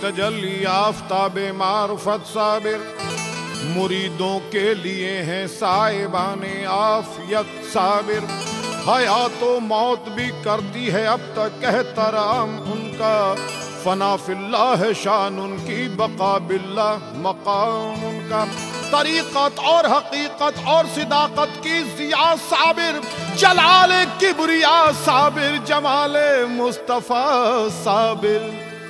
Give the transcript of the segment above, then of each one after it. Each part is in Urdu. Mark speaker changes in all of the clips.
Speaker 1: تجلی آفتاب معرفت صابر، مریدوں کے لیے ہیں صاحبان عافیت صابر، حیات و موت بھی کرتی ہے اب تک احترام ان کا، فنا فی اللہ شان ان کی، بقا باللہ مقام ان کا، طریقت اور حقیقت اور صداقت کی ضیاء صابر، جلال کبریا صابر، جمال مصطفیٰ صابر۔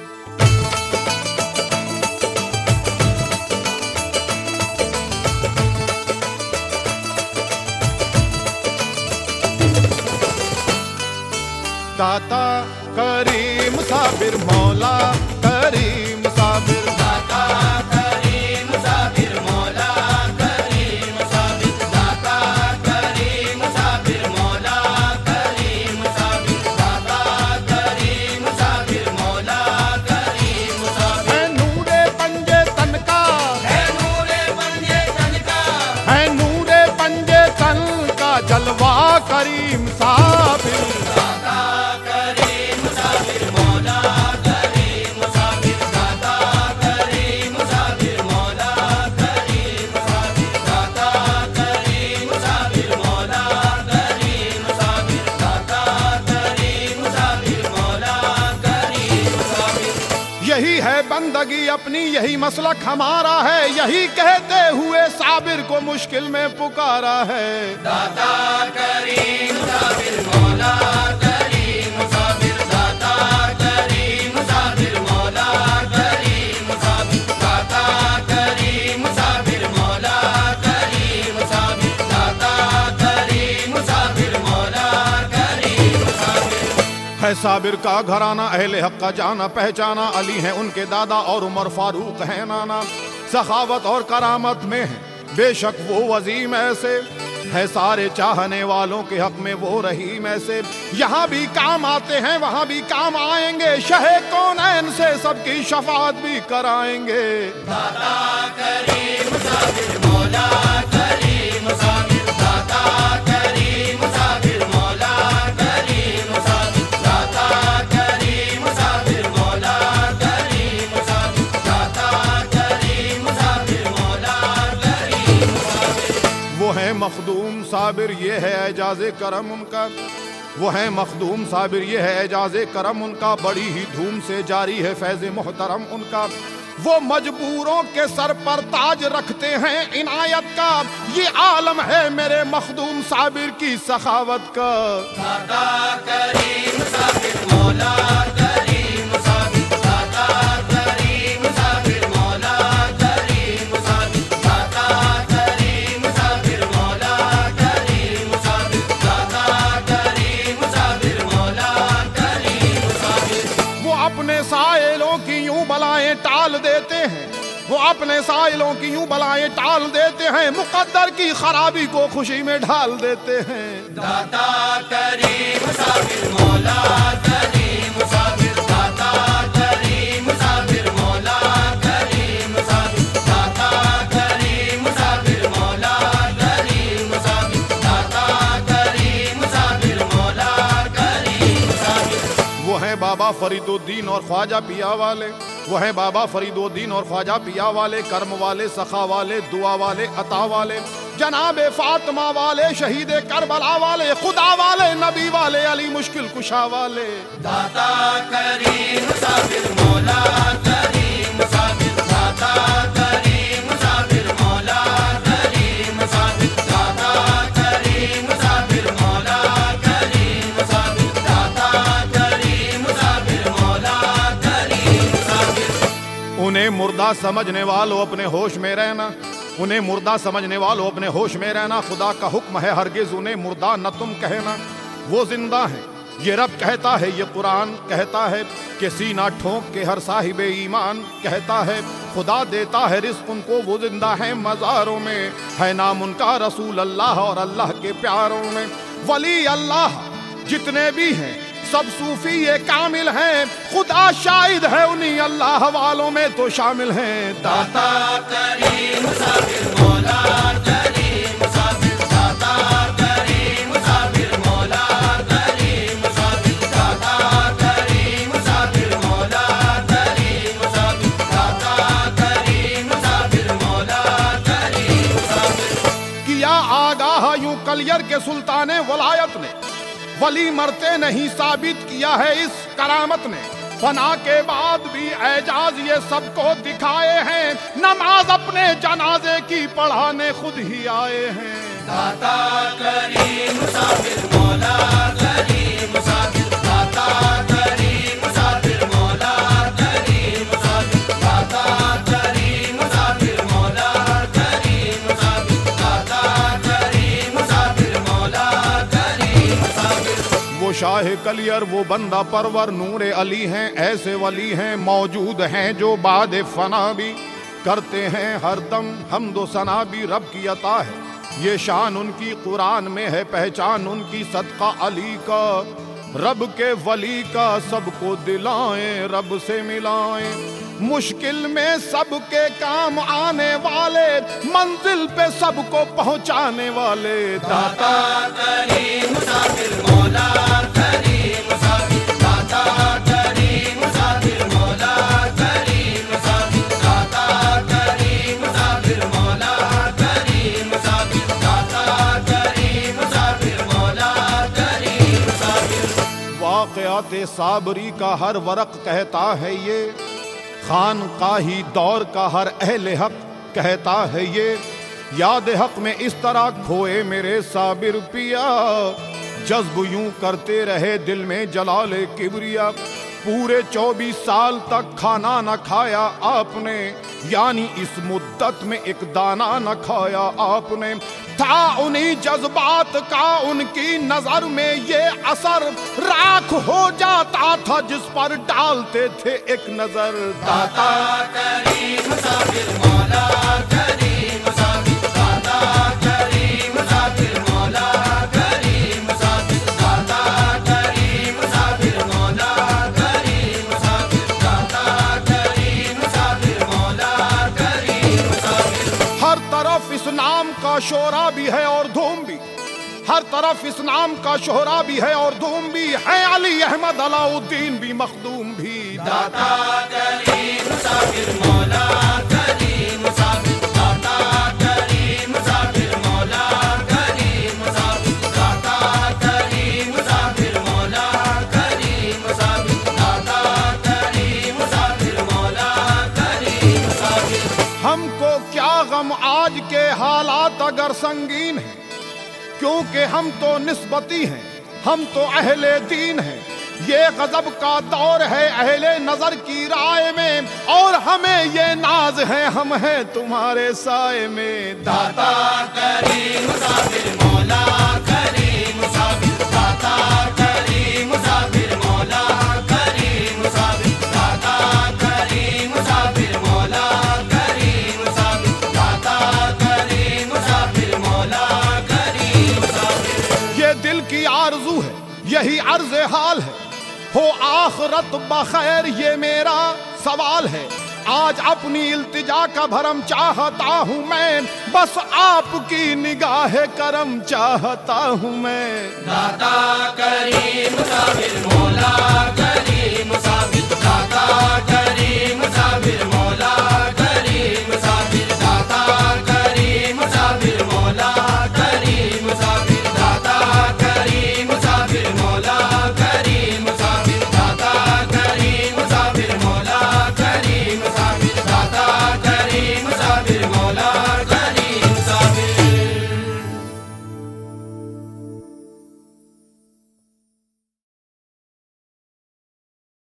Speaker 1: داتا کریم صابر، مولا کریم صابر،
Speaker 2: داتا کریم صابر، مولا کریم صابر، داتا کریم صابر، مولا کریم صابر، داتا کریم صابر، مولا کریم صابر۔
Speaker 1: ہے نور پنجے تن کا،
Speaker 2: ہے نور پنجے تن کا،
Speaker 1: ہے نور پنجے تن کا جلوہ کریم صابر، یہی ہے بندگی اپنی، یہی مسلک ہمارا ہے، یہی کہتے ہوئے صابر کو مشکل میں پکارا ہے۔
Speaker 2: داتا کریم صابر، مولا کریم صابر، داتا کریم صابر، مولا کریم صابر، داتا کریم صابر، مولا کریم صابر، داتا کریم صابر، مولا کریم صابر۔
Speaker 1: ہے صابر کا گھرانہ اہل حق کا جانا پہچانا، علی ہیں ان کے دادا اور عمر فاروق ہیں نانا، سخاوت اور کرامت میں ہیں بے شک وہ عظیم ایسے، ہے سارے چاہنے والوں کے حق میں وہ رحیم ایسے، یہاں بھی کام آتے ہیں وہاں بھی کام آئیں گے، شہ کونین سے سب کی شفاعت بھی کرائیں گے۔
Speaker 2: داتا کریم صابر، مولا کریم صابر، داتا کریم صابر، مولا کریم صابر، داتا کریم صابر، مولا کریم صابر، داتا کریم صابر، مولا کریم صابر۔
Speaker 1: وہ ہے مخدوم صابر، یہ ہے اعجاز کرم ان کا، وہ ہے مخدوم صابر، یہ ہے اعجاز کرم ان کا، بڑی ہی دھوم سے جاری ہے فیض محترم ان کا، وہ مجبوروں کے سر پر تاج رکھتے ہیں عنایت کا، یہ عالم ہے میرے مخدوم صابر کی سخاوت کا۔
Speaker 2: داتا کریم صابر، مولا کریم صابر، داتا کریم صابر، مولا کریم صابر، داتا کریم صابر، مولا کریم صابر، داتا کریم صابر، مولا کریم صابر۔
Speaker 1: وہ اپنے سائلوں کی یوں بلائیں ٹال دیتے ہیں، وہ اپنے سائلوں کی یوں بلائیں ٹال دیتے ہیں، مقدر کی خرابی کو خوشی میں ڈھال دیتے ہیں۔
Speaker 2: داتا کریم صابر، مولا کریم صابر، داتا کریم صابر، مولا کریم صابر، داتا کریم صابر، مولا کریم صابر، داتا کریم صابر، مولا کریم صابر۔
Speaker 1: وہ ہیں بابا فرید الدین اور خواجہ پیا والے، وہ ہیں بابا فرید الدین اور خواجہ پیا والے، کرم والے، سخا والے، دعا والے، عطا والے، جناب فاطمہ والے، شہید کربلا والے، خدا والے، نبی والے، علی مشکل کشا والے۔
Speaker 2: داتا کریم صابر، مولا کریم صابر، داتا کریم صابر، مولا کریم صابر، داتا کریم صابر، مولا کریم صابر، داتا کریم صابر، مولا کریم صابر۔
Speaker 1: انہیں مردہ سمجھنے والوں اپنے ہوش میں رہنا، انہیں مردہ سمجھنے والوں اپنے ہوش میں رہنا، خدا کا حکم ہے ہرگز انہیں مردہ نہ تم کہنا، وہ زندہ ہیں یہ رب کہتا ہے، یہ قرآن کہتا ہے کہ سینہ ٹھونک کے ہر صاحب ایمان کہتا ہے، خدا دیتا ہے رزق ان کو، وہ زندہ ہیں مزاروں میں، ہے نام ان کا رسول اللہ اور اللہ کے پیاروں میں، ولی اللہ جتنے بھی ہیں سب صوفی یہ کامل ہیں، خدا شاہد ہے انہی اللہ والوں میں تو شامل ہیں۔
Speaker 2: داتا کریم صابر، مولا کریم صابر، داتا کریم صابر، مولا کریم صابر، داتا کریم صابر، مولا کریم صابر،
Speaker 1: کہا یوں کلیر کے سلطان ولایت نے، ولی مرتے نہیں ثابت کیا ہے اس کرامت نے، فنا کے بعد بھی اعجاز یہ سب کو دکھائے ہیں، نماز اپنے جنازے کی پڑھانے خود ہی آئے ہیں۔
Speaker 2: داتا کریم مسافر مولا کریم مسافر، داتا کریم مسافر مولا کریم مسافر، داتا کریم مسافر مولا کریم مسافر، داتا کریم مسافر مولا کریم مسافر۔
Speaker 1: وہ شاہ کلیر وہ بندہ پرور نور علی ہیں، ایسے ولی ہیں موجود ہیں جو بعد فنا بھی کرتے ہیں ہر دم حمد و ثنا بھی رب کی عطا ہے، یہ شان ان کی قرآن میں ہے، پہچان ان کی صدقہ علی کا، رب کے ولی کا سب کو دلائیں رب سے ملائیں، مشکل میں سب کے کام آنے والے، منزل پہ سب کو پہنچانے والے،
Speaker 2: داتا کریم مسافر مولا کریم مسافر، داتا کریم مسافر مولا کریم مسافر، داتا کریم مسافر مولا کریم مسافر، داتا کریم مسافر مولا کریم مسافر۔
Speaker 1: واقعات صابری کا ہر ورق کہتا ہے یہ، خانقاہی دور کا ہر اہل حق کہتا ہے یہ، یاد حق میں اس طرح کھوئے میرے صابر پیا، جذب یوں کرتے رہے دل میں جلال کبریا، پورے 24 سال تک کھانا نہ کھایا آپ نے، یعنی اس مدت میں ایک دانہ نہ کھایا آپ نے، تھا انہی جذبات کا ان کی نظر میں یہ اثر، راکھ ہو جاتا تھا جس پر ڈالتے تھے ایک نظر،
Speaker 2: داتا کریم مسافر مولا کریم مسافر، داتا کریم مسافر مولا کریم مسافر، داتا کریم مسافر مولا کریم مسافر، داتا کریم مسافر مولا کریم مسافر۔
Speaker 1: ہر طرف اس نام کا شعرا بھی ہے اور دھوم بھی، ہر طرف اس نام کا شہرا بھی ہے اور دھوم بھی ہے، علی احمد علاء الدین بھی مخدوم بھی،
Speaker 2: داتا کریم مسافر مولا کریم مسافر، داتا کریم مسافر مولا کریم مسافر، داتا کریم مسافر مولا کریم مسافر، داتا کریم مسافر مولا کریم مسافر۔
Speaker 1: ہم کو کیا غم آج کے حالات اگر سنگین ہیں، کیونکہ ہم تو نسبتی ہیں، ہم تو اہل دین ہیں، یہ غضب کا دور ہے اہل نظر کی رائے میں، اور ہمیں یہ ناز ہے ہم ہیں تمہارے سائے میں،
Speaker 2: داتا کریم مسافر مولا کریم مسافر، داتا کریم مسافر مولا کریم مسافر، داتا کریم مسافر مولا کریم مسافر، داتا کریم مسافر مولا کریم مسافر۔
Speaker 1: یہ دل کی آرزو ہے یہی عرض حال ہے، ہو آخرت بخیر یہ میرا سوال ہے، آج اپنی التجا کا بھرم چاہتا ہوں میں، بس آپ کی نگاہ کرم چاہتا ہوں میں،
Speaker 2: داتا کریم مسافر مولا کریم